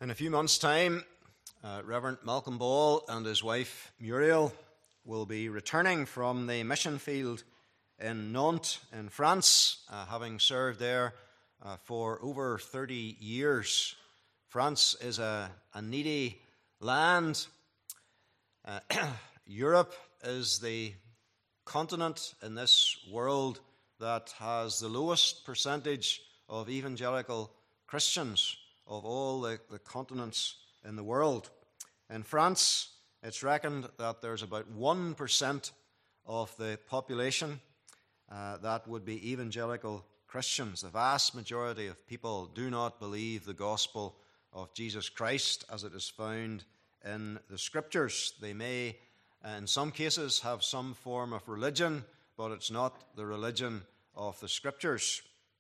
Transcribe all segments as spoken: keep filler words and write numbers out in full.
In a few months' time, uh, Reverend Malcolm Ball and his wife Muriel will be returning from the mission field in Nantes in France, uh, having served there uh, for over thirty years. France is a, a needy land. Uh, Europe is the continent in this world that has the lowest percentage of evangelical Christians of all the, the continents in the world. In France, it's reckoned that there's about one percent of the population uh, that would be evangelical Christians. The vast majority of people do not believe the gospel of Jesus Christ as it is found in the Scriptures. They may, in some cases, have some form of religion, but it's not the religion of the Scriptures.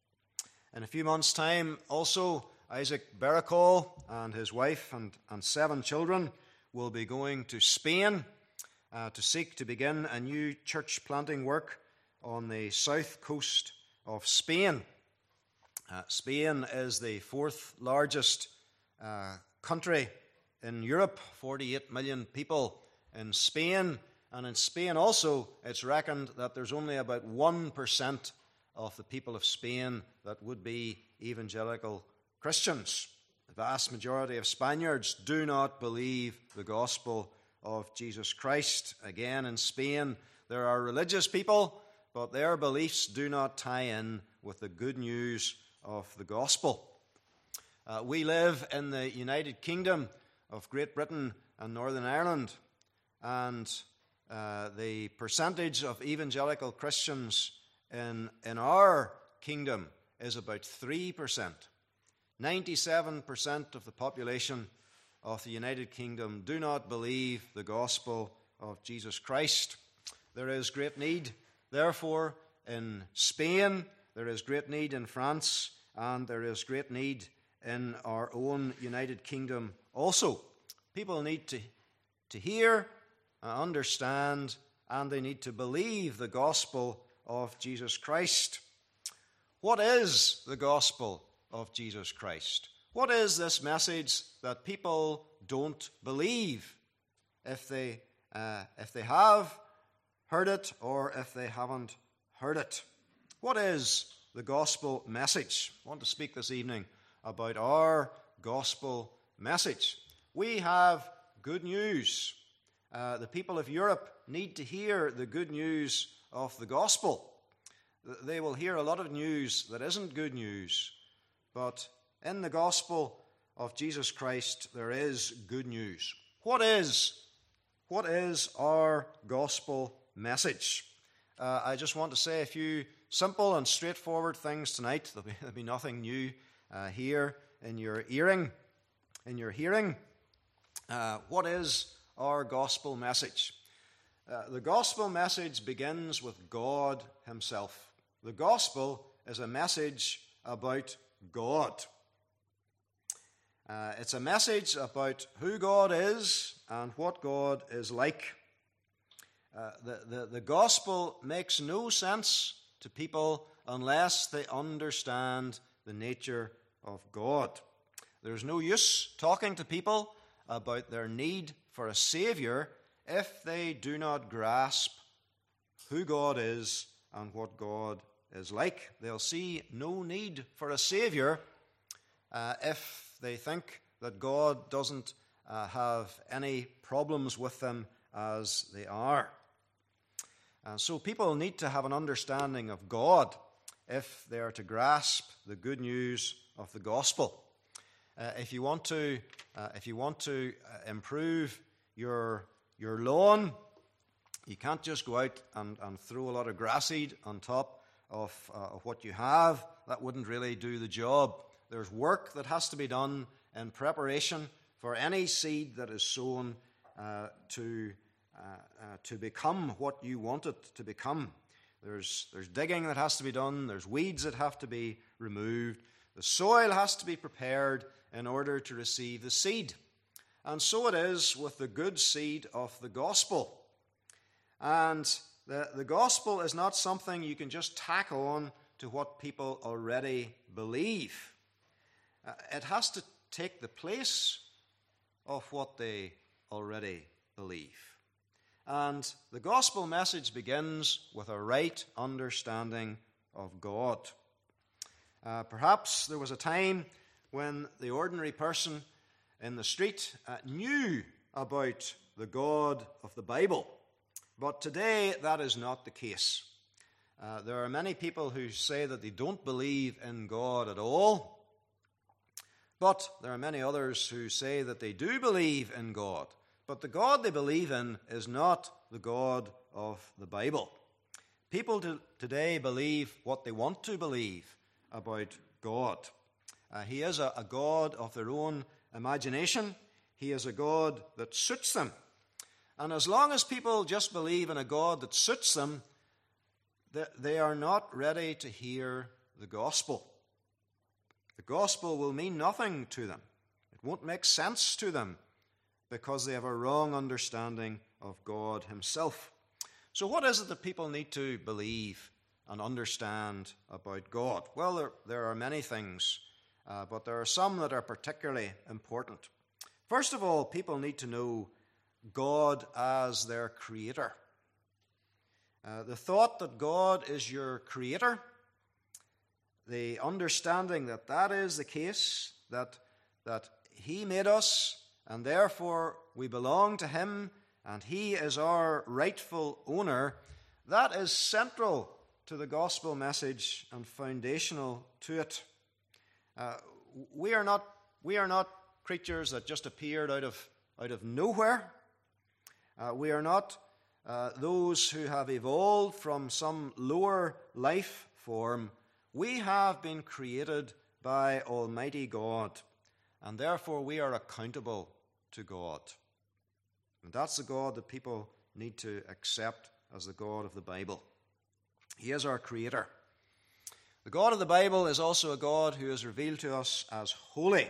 In a few months' time, also, Isaac Baracol and his wife and, and seven children will be going to Spain uh, to seek to begin a new church planting work on the south coast of Spain. Uh, Spain is the fourth largest uh, country in Europe, forty-eight million people in Spain. And in Spain also, it's reckoned that there's only about one percent of the people of Spain that would be evangelical Christians. The vast majority of Spaniards do not believe the gospel of Jesus Christ. Again, in Spain, there are religious people, but their beliefs do not tie in with the good news of the gospel. Uh, we live in the United Kingdom of Great Britain and Northern Ireland, and uh, the percentage of evangelical Christians in, in our kingdom is about three percent. ninety-seven percent of the population of the United Kingdom do not believe the gospel of Jesus Christ. There is great need, therefore, in Spain, there is great need in France, and there is great need in our own United Kingdom also. People need to, to hear, uh, understand, and they need to believe the gospel of Jesus Christ. What is the gospel of Jesus Christ? What is this message that people don't believe if they uh, if they have heard it or if they haven't heard it? What is the gospel message? I want to speak this evening about our gospel message. We have good news. Uh, the people of Europe need to hear the good news of the gospel. They will hear a lot of news that isn't good news. But in the gospel of Jesus Christ, there is good news. What is, what is our gospel message? Uh, I just want to say a few simple and straightforward things tonight. There'll be, there'll be nothing new uh, here in your hearing. In your hearing, uh, what is our gospel message? Uh, the gospel message begins with God Himself. The gospel is a message about God. Uh, it's a message about who God is and what God is like. Uh, the, the, the gospel makes no sense to people unless they understand the nature of God. There's no use talking to people about their need for a Savior if they do not grasp who God is and what God is like. They'll see no need for a Savior uh, if they think that God doesn't uh, have any problems with them as they are. And so people need to have an understanding of God if they are to grasp the good news of the gospel. Uh, if you want to, uh, if you want to uh, improve your your lawn, you can't just go out and, and throw a lot of grass seed on top of, uh, of what you have. That wouldn't really do the job. There's work that has to be done in preparation for any seed that is sown uh, to uh, uh, to become what you want it to become. There's there's digging that has to be done. There's weeds that have to be removed. The soil has to be prepared in order to receive the seed. And so it is with the good seed of the gospel. And the, the gospel is not something you can just tack on to what people already believe. Uh, it has to take the place of what they already believe. And the gospel message begins with a right understanding of God. Uh, perhaps there was a time when the ordinary person in the street uh, knew about the God of the Bible. But today that is not the case. Uh, there are many people who say that they don't believe in God at all. But there are many others who say that they do believe in God. But the God they believe in is not the God of the Bible. People to, today believe what they want to believe about God. Uh, he is a, a God of their own imagination. He is a God that suits them. And as long as people just believe in a God that suits them, they, they are not ready to hear the gospel. The gospel will mean nothing to them. It won't make sense to them because they have a wrong understanding of God himself. So what is it that people need to believe and understand about God? Well, there, there are many things, uh, but there are some that are particularly important. First of all, people need to know God as their creator. Uh, the thought that God is your creator, the understanding that that is the case, that, that he made us, and therefore we belong to him, and he is our rightful owner, that is central to the gospel message and foundational to it. Uh, we are not we are not creatures that just appeared out of out of nowhere. Uh, we are not uh, those who have evolved from some lower life form. We have been created by Almighty God, and therefore we are accountable to God. And that's the God that people need to accept as the God of the Bible. He is our creator. The God of the Bible is also a God who is revealed to us as holy.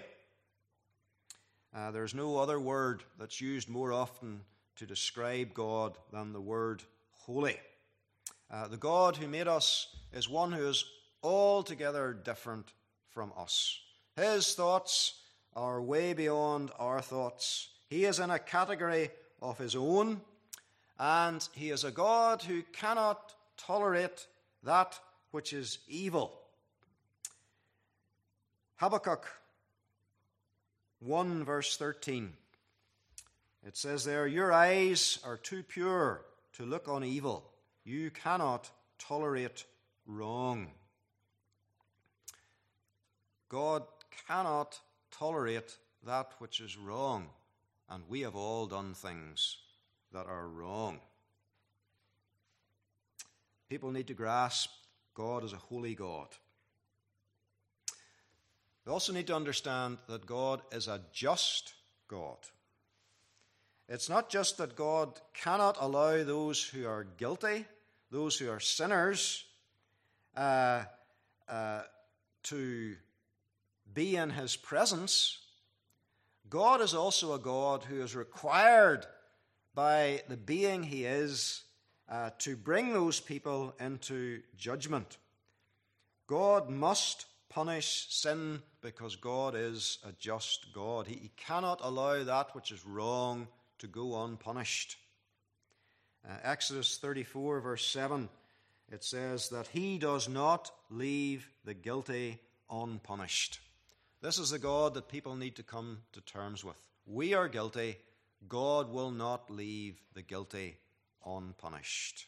Uh, there's no other word that's used more often to describe God than the word holy. Uh, the God who made us is one who is altogether different from us. His thoughts are way beyond our thoughts. He is in a category of his own, and he is a God who cannot tolerate that which is evil. Habakkuk one verse thirteen. It says there, "Your eyes are too pure to look on evil. You cannot tolerate wrong." God cannot tolerate that which is wrong, and we have all done things that are wrong. People need to grasp God as a holy God. They also need to understand that God is a just God. It's not just that God cannot allow those who are guilty, those who are sinners, uh, uh, to be in his presence. God is also a God who is required by the being he is uh, to bring those people into judgment. God must punish sin because God is a just God. He, he cannot allow that which is wrong to go unpunished. Uh, Exodus thirty-four verse seven, it says that he does not leave the guilty unpunished. This is the God that people need to come to terms with. We are guilty. God will not leave the guilty unpunished.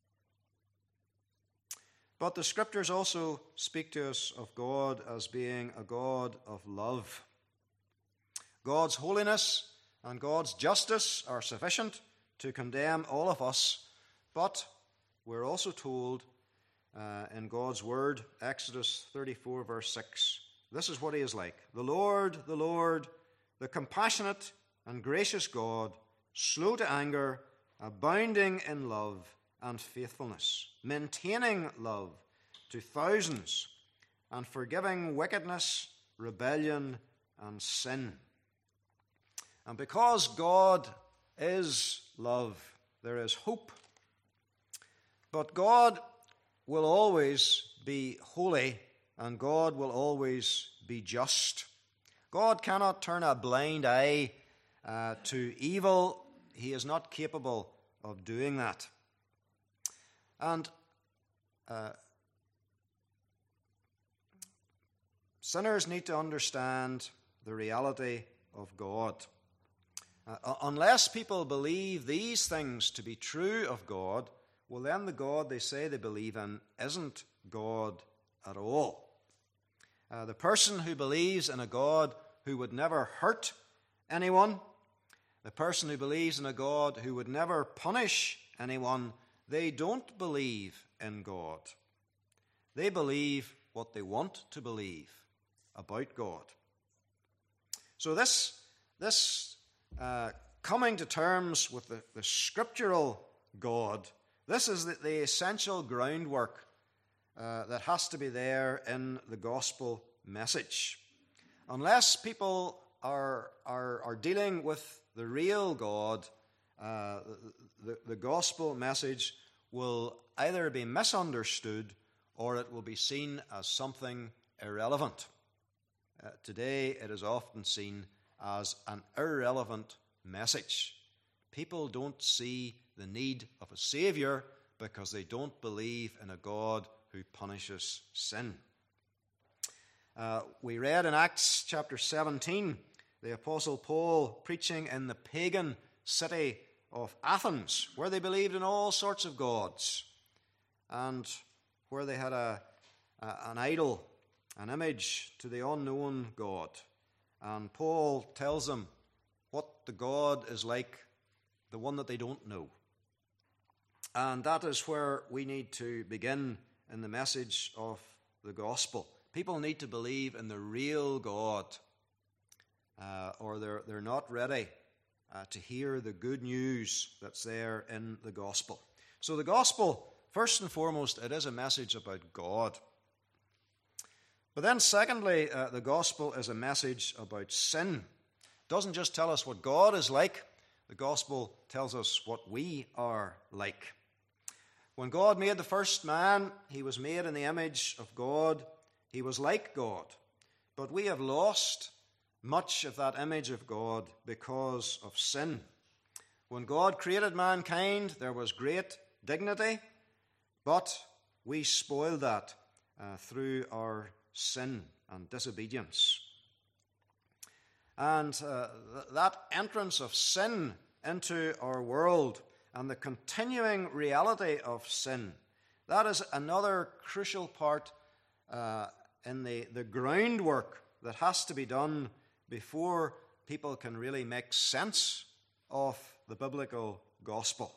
But the scriptures also speak to us of God as being a God of love. God's holiness and God's justice are sufficient to condemn all of us, but we're also told uh, in God's word, Exodus thirty-four verse six, this is what he is like. The Lord, the Lord, the compassionate and gracious God, slow to anger, abounding in love and faithfulness, maintaining love to thousands, and forgiving wickedness, rebellion, and sin. And because God is love, there is hope. But God will always be holy, and God will always be just. God cannot turn a blind eye uh, to evil. He is not capable of doing that. And uh, sinners need to understand the reality of God. Uh, unless people believe these things to be true of God, well, then the God they say they believe in isn't God at all. Uh, the person who believes in a God who would never hurt anyone, the person who believes in a God who would never punish anyone, they don't believe in God. They believe what they want to believe about God. So this, this uh, coming to terms with the, the scriptural God, this is the, the essential groundwork uh, that has to be there in the gospel message. Unless people are, are, are dealing with the real God, uh, the, the gospel message will either be misunderstood or it will be seen as something irrelevant. Uh, today it is often seen as an irrelevant message. People don't see the need of a Saviour because they don't believe in a God who punishes sin. Uh, we read in Acts chapter seventeen, the Apostle Paul preaching in the pagan city of Athens, where they believed in all sorts of gods, and where they had a, a, an idol, an image to the unknown God. And Paul tells them what the God is like, the one that they don't know. And that is where we need to begin in the message of the gospel. People need to believe in the real God, uh, or they're, they're not ready uh, to hear the good news that's there in the gospel. So the gospel, first and foremost, it is a message about God. But then secondly, uh, the gospel is a message about sin. It doesn't just tell us what God is like, the gospel tells us what we are like. When God made the first man, he was made in the image of God. He was like God. But we have lost much of that image of God because of sin. When God created mankind, there was great dignity, but we spoiled that uh, through our sin and disobedience. And uh, th- that entrance of sin into our world and the continuing reality of sin, that is another crucial part uh, in the, the groundwork that has to be done before people can really make sense of the biblical gospel.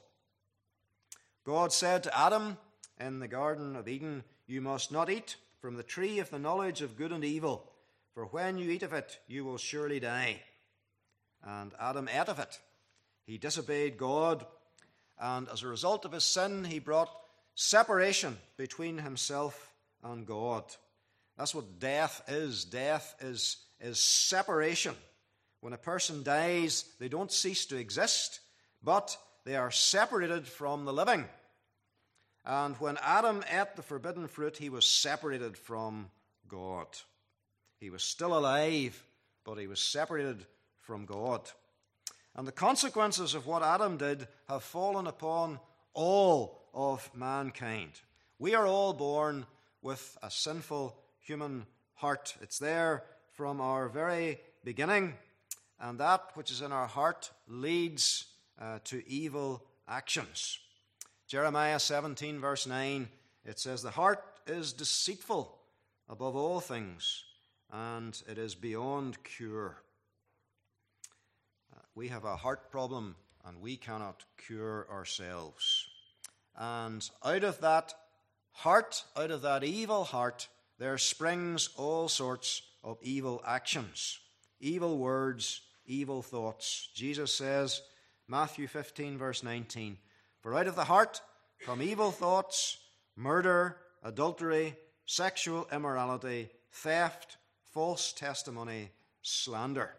God said to Adam in the Garden of Eden, "You must not eat from the tree of the knowledge of good and evil, for when you eat of it, you will surely die." And Adam ate of it. He disobeyed God, and as a result of his sin, he brought separation between himself and God. That's what death is. Death is, is separation. When a person dies, they don't cease to exist, but they are separated from the living. And when Adam ate the forbidden fruit, he was separated from God. He was still alive, but he was separated from God. And the consequences of what Adam did have fallen upon all of mankind. We are all born with a sinful human heart. It's there from our very beginning, and that which is in our heart leads uh, to evil actions. Jeremiah seventeen, verse nine, it says, "The heart is deceitful above all things, and it is beyond cure." Uh, we have a heart problem, and we cannot cure ourselves. And out of that heart, out of that evil heart, there springs all sorts of evil actions, evil words, evil thoughts. Jesus says, Matthew fifteen, verse nineteen, "For out of the heart come evil thoughts, murder, adultery, sexual immorality, theft, false testimony, slander."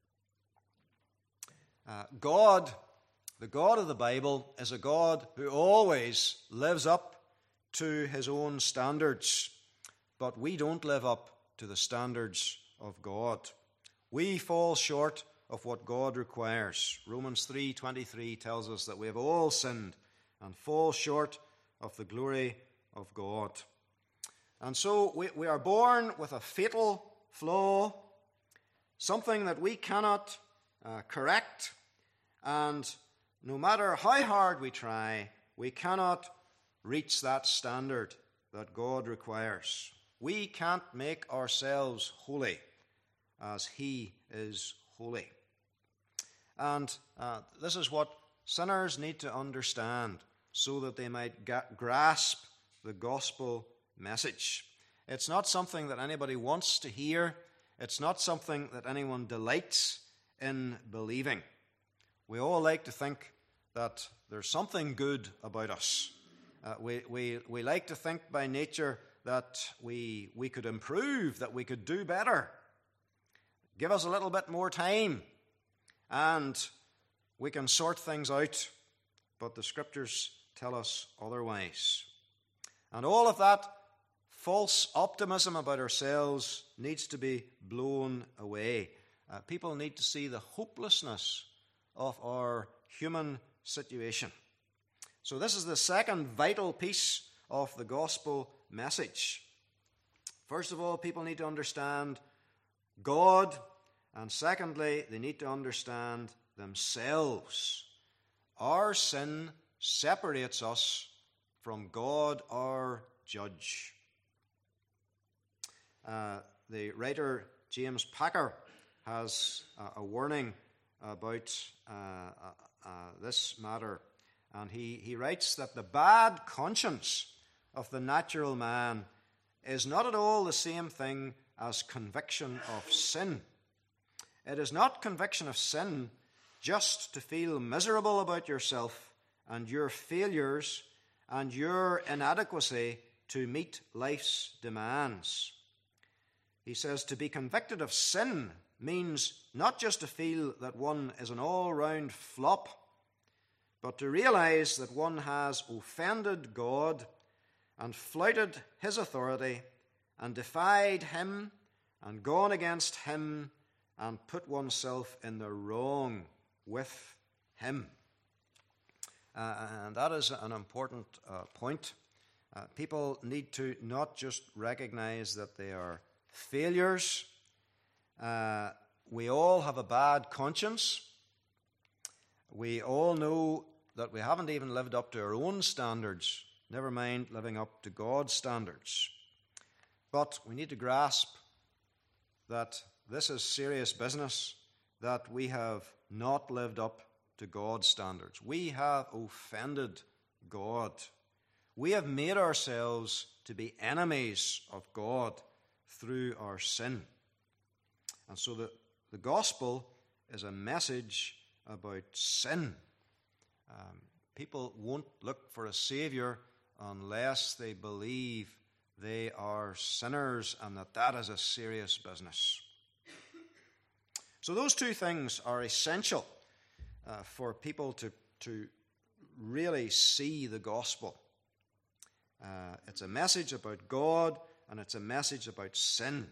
Uh, God, the God of the Bible, is a God who always lives up to his own standards. But we don't live up to the standards of God. We fall short of what God requires. Romans three twenty-three tells us that we have all sinned and fall short of the glory of God. And so we, we are born with a fatal flaw, something that we cannot uh, correct, and no matter how hard we try, we cannot reach that standard that God requires. We can't make ourselves holy as He is holy. And uh, this is what sinners need to understand so that they might ga- grasp the gospel message. It's not something that anybody wants to hear. It's not something that anyone delights in believing. We all like to think that there's something good about us. Uh, we, we, we like to think by nature that we, we could improve, that we could do better. Give us a little bit more time, and we can sort things out. But the Scriptures tell us otherwise. And all of that false optimism about ourselves needs to be blown away. Uh, people need to see the hopelessness of our human situation. So this is the second vital piece of the gospel message. First of all, people need to understand God, and secondly, they need to understand themselves. Our sin separates us from God, our judge. Uh, the writer James Packer has uh, a warning about uh, uh, uh, this matter, and he, he writes that the bad conscience of the natural man is not at all the same thing as conviction of sin. It is not conviction of sin just to feel miserable about yourself and your failures and your inadequacy to meet life's demands. He says to be convicted of sin means not just to feel that one is an all-round flop, but to realize that one has offended God and flouted His authority and defied Him and gone against Him and put oneself in the wrong with Him. Uh, and that is an important uh, point. Uh, people need to not just recognize that they are failures. Uh, we all have a bad conscience. We all know that we haven't even lived up to our own standards, never mind living up to God's standards. But we need to grasp that this is serious business, that we have not lived up to God's standards. We have offended God. We have made ourselves to be enemies of God through our sin. And so the, the gospel is a message about sin. Um, people won't look for a Savior unless they believe they are sinners and that that is a serious business. So those two things are essential uh, for people to, to really see the gospel. Uh, it's a message about God and it's a message about sin.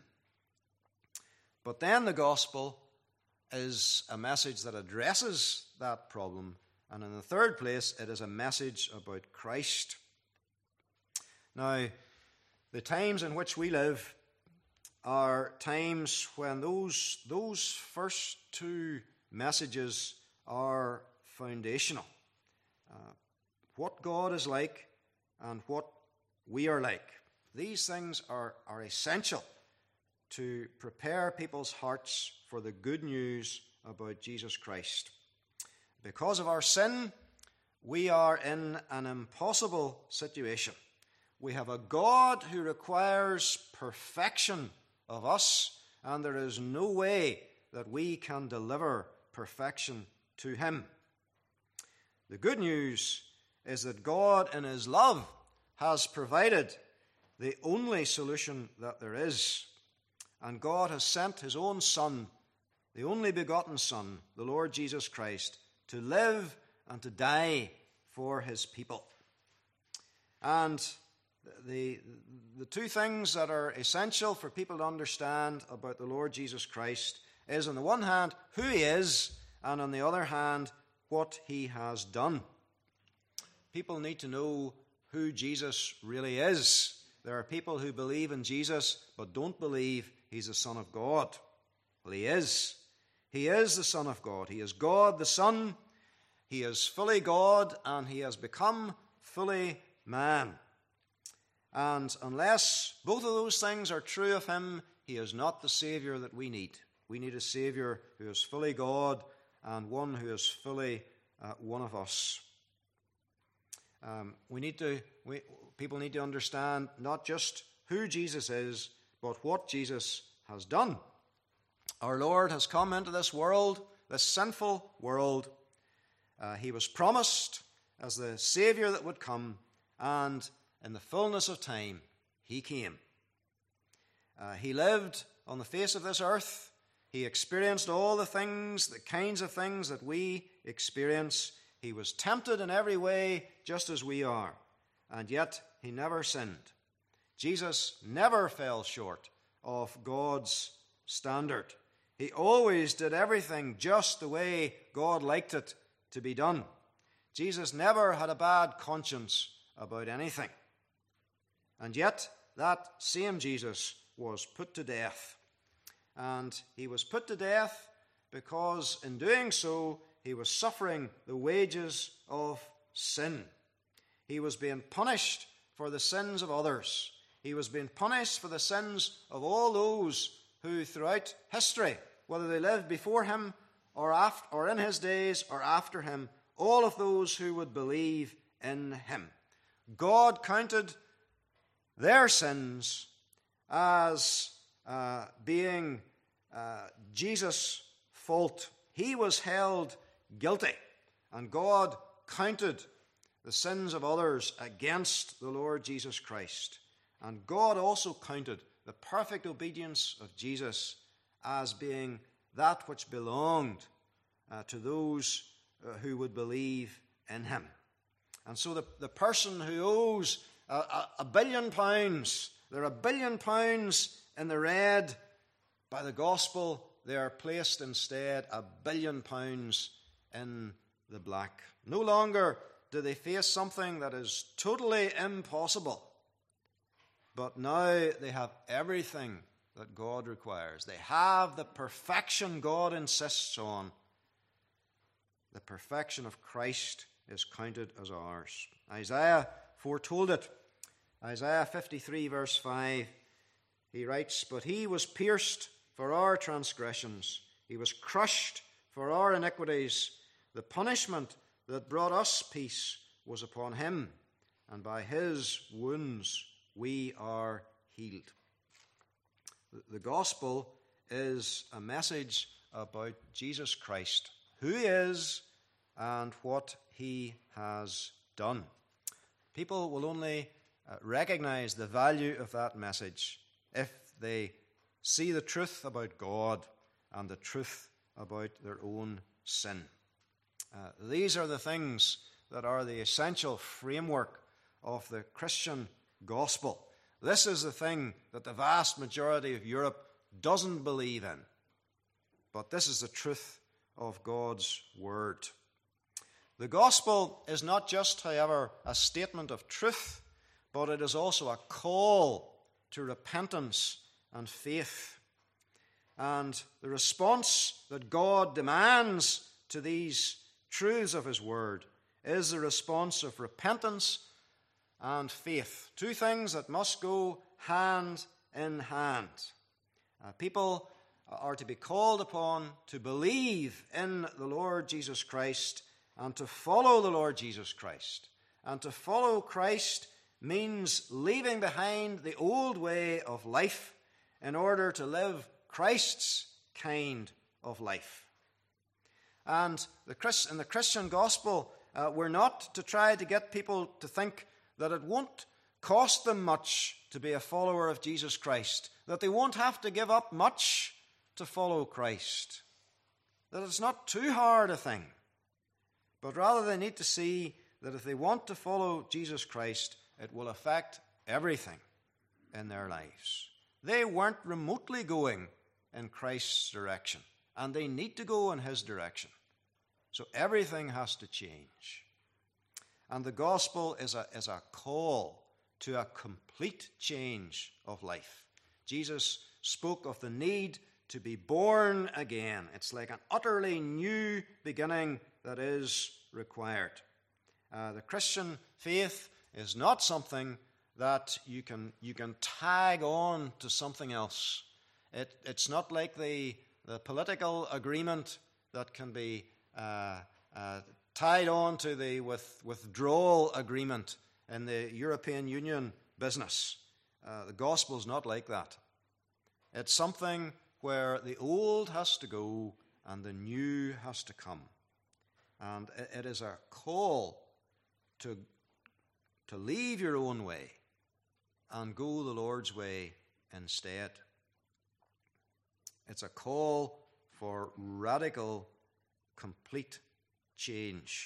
But then the gospel is a message that addresses that problem. And in the third place, it is a message about Christ. Now, the times in which we live are times when those, those first two messages are foundational. Uh, what God is like and what we are like. These things are, are essential to prepare people's hearts for the good news about Jesus Christ. Because of our sin, we are in an impossible situation. We have a God who requires perfection of us, and there is no way that we can deliver perfection to Him. The good news is that God, in His love, has provided the only solution that there is. And God has sent His own Son, the only begotten Son, the Lord Jesus Christ, to live and to die for His people. And the, the two things that are essential for people to understand about the Lord Jesus Christ is, on the one hand, who he is, and on the other hand, what he has done. People need to know who Jesus really is. There are people who believe in Jesus but don't believe he's the Son of God. Well, he is. He is the Son of God. He is God the Son. He is fully God, and he has become fully man. And unless both of those things are true of him, he is not the Savior that we need. We need a Savior who is fully God and one who is fully uh, one of us. Um, we need to. We, people need to understand not just who Jesus is, but what Jesus has done. Our Lord has come into this world, this sinful world. Uh, he was promised as the Savior that would come, and in the fullness of time, he came. Uh, he lived on the face of this earth. He experienced all the things, the kinds of things that we experience. He was tempted in every way, just as we are, and yet he never sinned. Jesus never fell short of God's standard. He always did everything just the way God liked it to be done. Jesus never had a bad conscience about anything. And yet, that same Jesus was put to death. And he was put to death because in doing so, he was suffering the wages of sin. He was being punished for the sins of others. He was being punished for the sins of all those who throughout history, whether they lived before him or after, or in his days or after him, all of those who would believe in him. God counted their sins as uh, being uh, Jesus' fault. He was held guilty, and God counted the sins of others against the Lord Jesus Christ. And God also counted the perfect obedience of Jesus as being that which belonged uh, to those uh, who would believe in him. And so the, the person who owes a, a, a billion pounds, they're a billion pounds in the red, by the gospel they are placed instead a billion pounds in the black. No longer do they face something that is totally impossible, but now they have everything that God requires. They have the perfection God insists on. The perfection of Christ is counted as ours. Isaiah foretold it. Isaiah fifty-three verse five, he writes, "But he was pierced for our transgressions. He was crushed for our iniquities. The punishment that brought us peace was upon him, and by his wounds we are healed." The gospel is a message about Jesus Christ, who he is and what he has done. People will only uh, recognize the value of that message if they see the truth about God and the truth about their own sin. Uh, these are the things that are the essential framework of the Christian gospel. This is the thing that the vast majority of Europe doesn't believe in. But this is the truth of God's word. The gospel is not just, however, a statement of truth, but it is also a call to repentance and faith. And the response that God demands to these truths of his word is the response of repentance and faith. Two things that must go hand in hand. Uh, people are to be called upon to believe in the Lord Jesus Christ and to follow the Lord Jesus Christ. And to follow Christ means leaving behind the old way of life in order to live Christ's kind of life. And the Christ, in the Christian gospel, uh, we're not to try to get people to think that it won't cost them much to be a follower of Jesus Christ, that they won't have to give up much to follow Christ, that it's not too hard a thing, but rather they need to see that if they want to follow Jesus Christ, it will affect everything in their lives. They weren't remotely going in Christ's direction. and they need to go in his direction. So everything has to change. And the gospel is a, is a call to a complete change of life. Jesus spoke of the need to be born again. It's like an utterly new beginning that is required. Uh, the Christian faith is not something that you can you can tag on to something else. It, it's not like the, the political agreement that can be uh, uh, tied on to the with, withdrawal agreement in the European Union business. Uh, the gospel is not like that. It's something where the old has to go and the new has to come. And it, it is a call to, to leave your own way and go the Lord's way instead. It's a call for radical, complete change.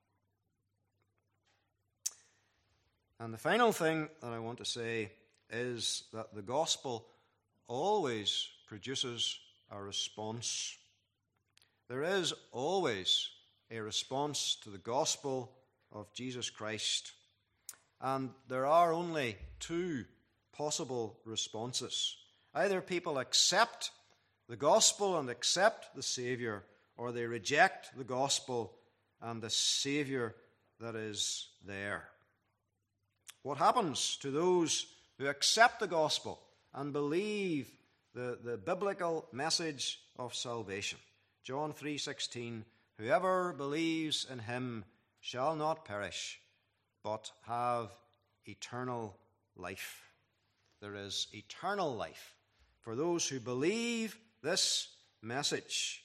And the final thing that I want to say is that the gospel always produces a response. There is always a response to the gospel of Jesus Christ. And there are only two possible responses. Either people accept the gospel and accept the Savior, or they reject the gospel and the Savior that is there. What happens to those who accept the gospel and believe the, the biblical message of salvation? John three sixteen, whoever believes in him shall not perish, but have eternal life. There is eternal life for those who believe this message.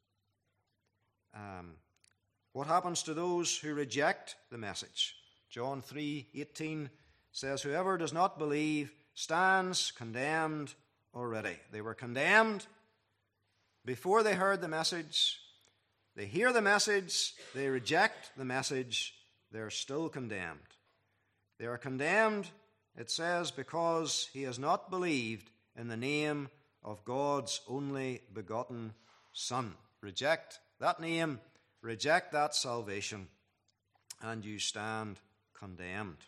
Um, what happens to those who reject the message? John three eighteen says, whoever does not believe stands condemned already. They were condemned before they heard the message. They hear the message, they reject the message, they're still condemned. They are condemned, it says, because he has not believed in the name of God's only begotten Son. Reject that name, reject that salvation, and you stand condemned.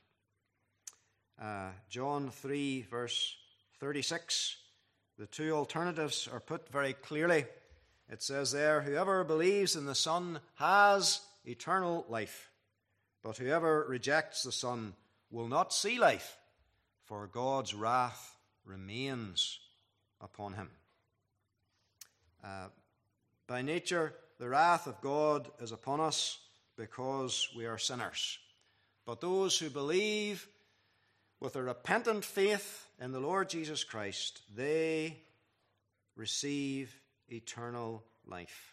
Uh, John three, verse thirty-six, the two alternatives are put very clearly. It says there, whoever believes in the Son has eternal life, but whoever rejects the Son will not see life, for God's wrath remains upon him. Uh, by nature, the wrath of God is upon us because we are sinners. But those who believe with a repentant faith in the Lord Jesus Christ, they receive eternal life.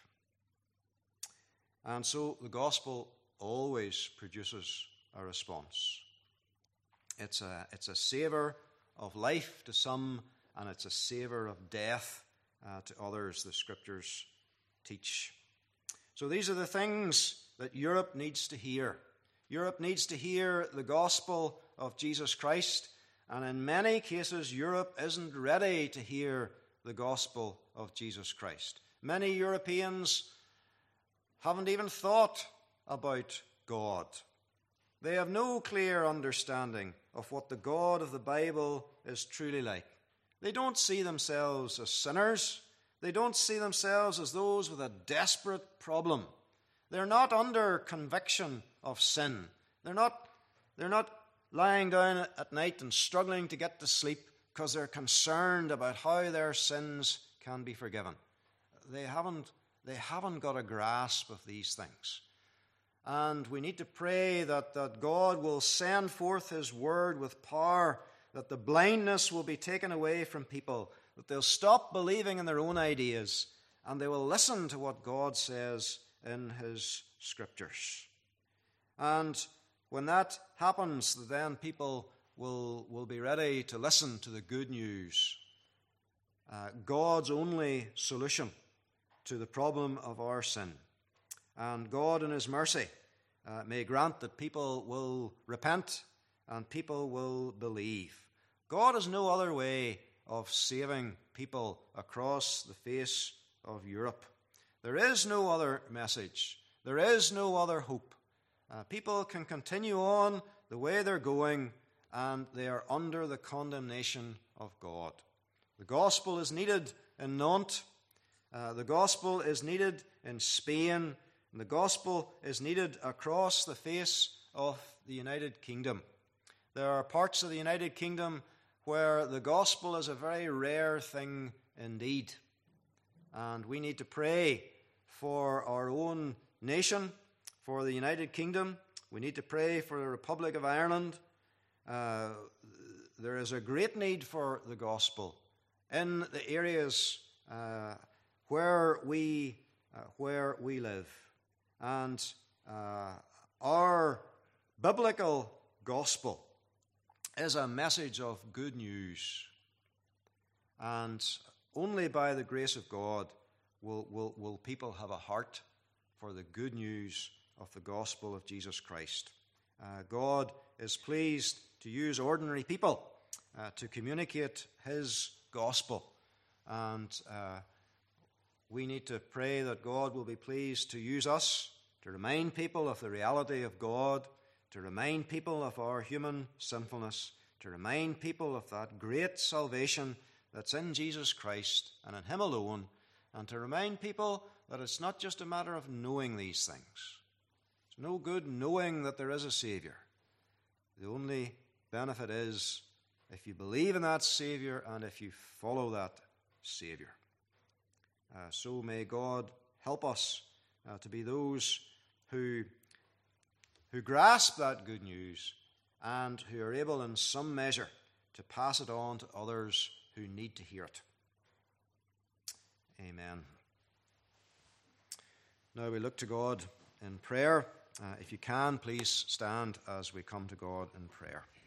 And so the gospel always produces a response. It's a, it's a savor of life to some, and it's a savor of death uh, to others, the scriptures teach. So these are the things that Europe needs to hear. Europe needs to hear the gospel of Jesus Christ, and in many cases Europe isn't ready to hear the gospel of Jesus Christ. Many Europeans haven't even thought about God. They have no clear understanding of what the God of the Bible is truly like. They don't see themselves as sinners. They don't see themselves as those with a desperate problem. They're not under conviction of sin. They're not, they're not lying down at night and struggling to get to sleep because they're concerned about how their sins can be forgiven. They haven't, they haven't got a grasp of these things. And we need to pray that, that God will send forth his word with power, that the blindness will be taken away from people, that they'll stop believing in their own ideas, and they will listen to what God says in his scriptures. And when that happens, then people will, will be ready to listen to the good news, uh, God's only solution to the problem of our sin. And God in his mercy uh, may grant that people will repent and people will believe. God has no other way of saving people across the face of Europe. There is no other message. There is no other hope. Uh, people can continue on the way they're going, and they are under the condemnation of God. The gospel is needed in Nantes. Uh, the gospel is needed in Spain. And the gospel is needed across the face of the United Kingdom. There are parts of the United Kingdom where the gospel is a very rare thing indeed. And we need to pray for our own nation, for the United Kingdom. We need to pray for the Republic of Ireland. Uh, there is a great need for the gospel in the areas uh, where we uh, where we live. And uh, our biblical gospel is a message of good news. And only by the grace of God will, will, will people have a heart for the good news of the gospel of Jesus Christ. Uh, God is pleased to use ordinary people uh, to communicate his gospel. And uh, we need to pray that God will be pleased to use us to remind people of the reality of God, to remind people of our human sinfulness, to remind people of that great salvation that's in Jesus Christ and in him alone, and to remind people that it's not just a matter of knowing these things. It's no good knowing that there is a Savior. The only benefit is if you believe in that Savior and if you follow that Savior. Uh, so may God help us uh, to be those who, who grasp that good news and who are able in some measure to pass it on to others who need to hear it. Amen. Now we look to God in prayer. Uh, if you can, please stand as we come to God in prayer.